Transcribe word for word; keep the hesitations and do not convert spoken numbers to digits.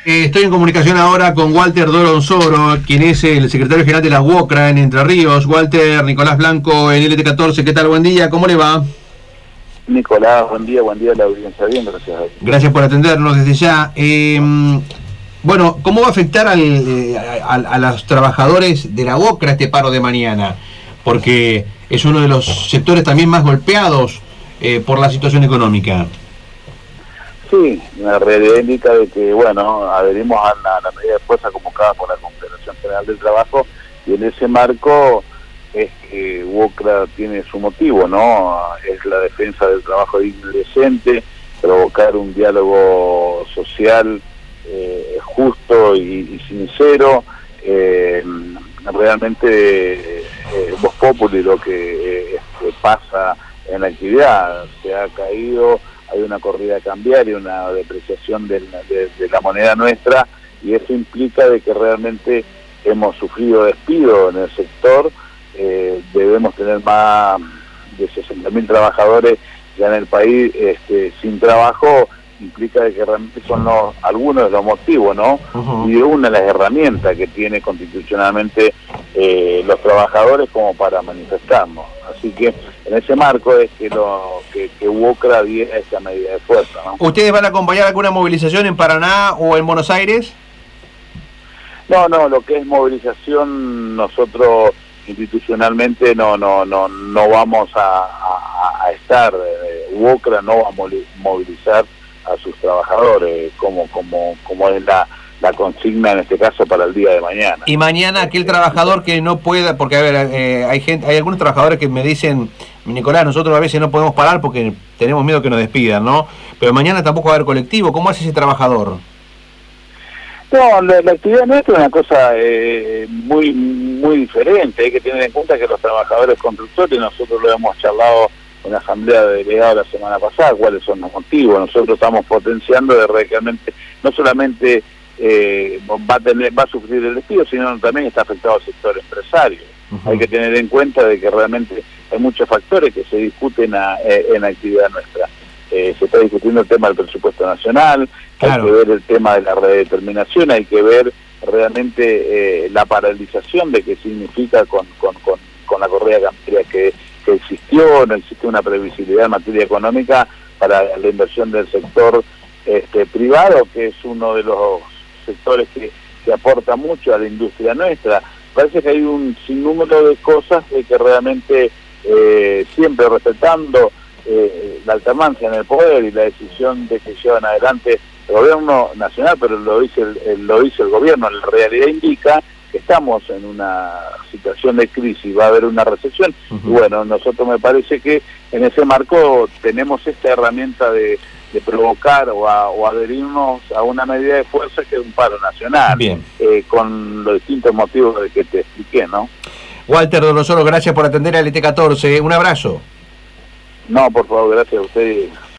Eh, estoy en comunicación ahora con Walter Doronsoro, quien es el secretario general de las UOCRA en Entre Ríos. Walter, Nicolás Blanco en L T catorce, ¿qué tal? Buen día, ¿cómo le va? Nicolás, buen día, buen día a la audiencia. Bien, gracias a Dios. Gracias por atendernos desde ya. Eh, bueno, ¿cómo va a afectar al, eh, a, a los trabajadores de la UOCRA este paro de mañana? Porque es uno de los sectores también más golpeados eh, por la situación económica. Sí, la realidad indica de que, bueno, adherimos a la, a la medida de fuerza convocada por la Confederación General del Trabajo, y en ese marco es que UOCRA tiene su motivo, ¿no? Es la defensa del trabajo digno y decente, provocar un diálogo social eh, justo y, y sincero. Eh, realmente eh, Voz Populi, lo que eh, este, pasa en la actividad, se ha caído, hay una corrida cambiaria, una depreciación de la, de, de la moneda nuestra, y eso implica de que realmente hemos sufrido despido en el sector. Eh, debemos tener más de sesenta mil trabajadores ya en el país este, sin trabajo. Implica de que realmente son los, algunos de los motivos, ¿no? Uh-huh. Y de una de las herramientas que tiene constitucionalmente eh, los trabajadores como para manifestarnos. Así que en ese marco es que lo que, que UOCRA diera esa medida de fuerza, ¿no? ¿Ustedes van a acompañar alguna movilización en Paraná o en Buenos Aires? No, no, lo que es movilización, nosotros institucionalmente no no no no vamos a, a, a estar. Eh, UOCRA no va a movilizar a sus trabajadores, como como como es la, la consigna en este caso para el día de mañana. Y mañana aquel trabajador que no pueda, porque a ver, eh, hay gente, hay algunos trabajadores que me dicen, Nicolás, nosotros a veces no podemos parar porque tenemos miedo que nos despidan, ¿no? Pero mañana tampoco va a haber colectivo. ¿Cómo hace ese trabajador? No, la, la actividad nuestra es una cosa eh, muy muy diferente. Hay que tener en cuenta que los trabajadores constructores, nosotros lo hemos charlado en la asamblea de delegados la semana pasada, cuáles son los motivos. Nosotros estamos potenciando de realmente, no solamente eh, va a tener, va a sufrir el despido, sino también está afectado al sector empresario. Uh-huh. Hay que tener en cuenta de que realmente hay muchos factores que se discuten a, eh, en la actividad nuestra. Eh, se está discutiendo el tema del presupuesto nacional, claro. Hay que ver el tema de la redeterminación, hay que ver realmente eh, la paralización de qué significa con, con, con, con la corrida cambiaria que que existió, no existe una previsibilidad en materia económica para la inversión del sector este, privado, que es uno de los sectores que, que aporta mucho a la industria nuestra. Parece que hay un sinnúmero de cosas de que realmente eh, siempre respetando eh, la alternancia en el poder y la decisión de que llevan adelante el gobierno nacional, pero lo dice el, el, lo dice el gobierno, la realidad indica que estamos en una situación de crisis, va a haber una recesión. Uh-huh. Y bueno, nosotros me parece que en ese marco tenemos esta herramienta de, de provocar o, a, o adherirnos a una medida de fuerza que es un paro nacional. Bien. Eh, con los distintos motivos de que te expliqué, ¿no? Walter Doronsoro, gracias por atender a L T catorce, un abrazo. No, por favor, gracias a usted.